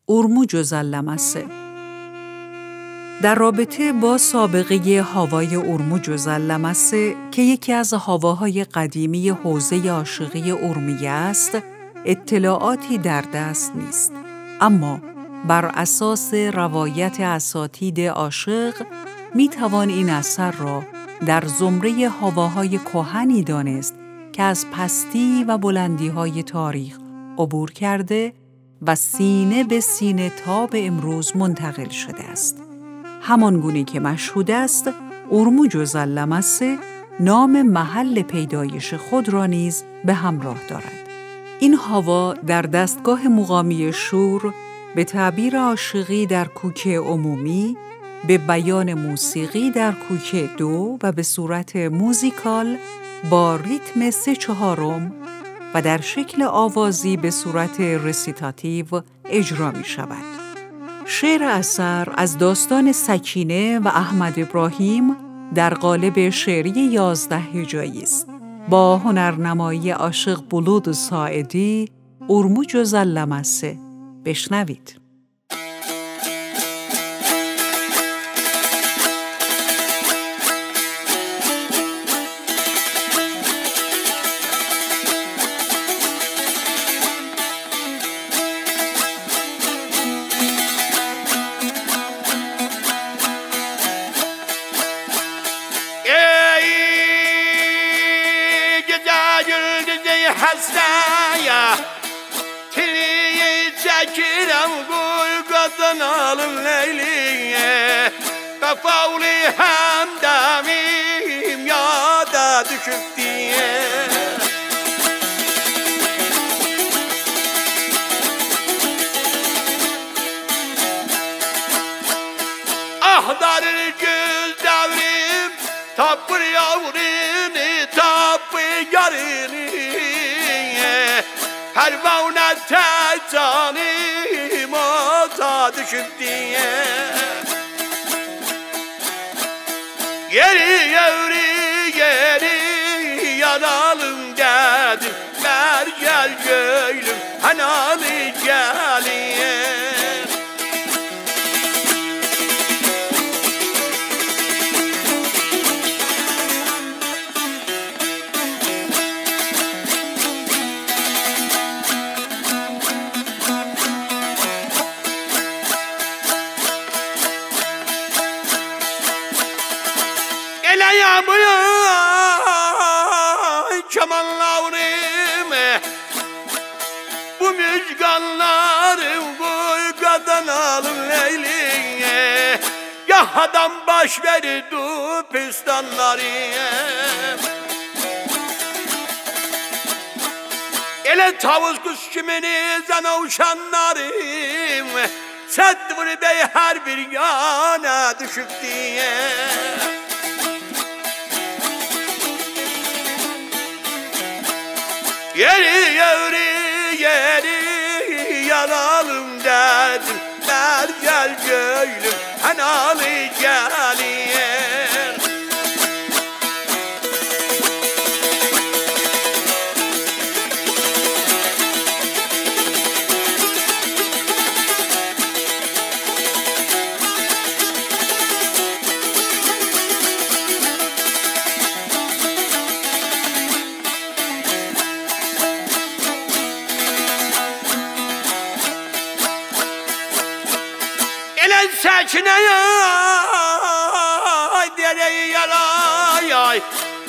اورموج زلمسه. در رابطه با سابقه هاوای اورموج زلمسه که یکی از هاواهای قدیمی حوزه عاشقی ارومیه است، اطلاعاتی در دست نیست. اما بر اساس روایت اساطید عاشق می توان این اثر را در زمره هاواهای کهنی دانست که از پستی و بلندی‌های تاریخ عبور کرده و سینه به سینه تا به امروز منتقل شده است. همان گونه که مشهود است، اورموج زلمسه نام محل پیدایش خود را نیز به همراه دارد. این هاوا در دستگاه مقامی شور به تعبیر عاشقی در کوک عمومی، به بیان موسیقی در کوک 2 و به صورت موزیکال با ریتم 3/4 و در شکل آوازی به صورت رسیتاتیو اجرا می شود. شعر اثر از داستان سکینه و احمد ابراهیم در قالب شعری 11 هجایی است. با هنرنمایی عاشق بلود ساعدی، اورموج زلمسه. بشنوید. Hastaya Tiliyi çekirem gul kazanalım Leyli'ye Kafavli hemdemim yada düşüp diye Ahdar gül devrim Tapır yavrini tapır yarını Pervane tercanım ota düşüp diye Geri geri yanalım dedim Ver gel göylüm hanalı geliye Kemallarım bu müzganlarım koy kazanalım Leyli'ye Yahadan baş verdi pistanlarım Ele tavus kuş kimini zana uşanlarım Sedvur bey her bir yana düşüp diye Yeri yanalım dedim Ver gel göylüm henalı geliye Sakineye ay dereyi yaray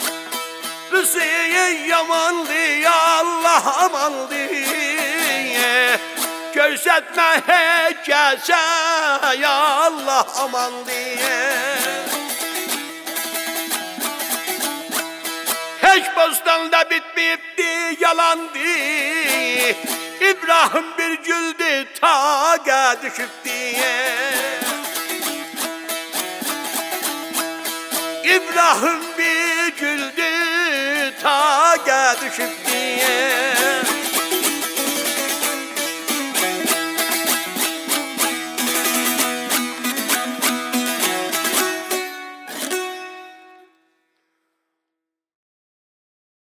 Rüsiye yamandı ya Allah amandı Görsetme herkese ya Allah amandı Hiç bostanda bitmeyipti yalandı İbrahim bir güldü tağa düşüp diye İbrahim bir güldü tağa düşüp diye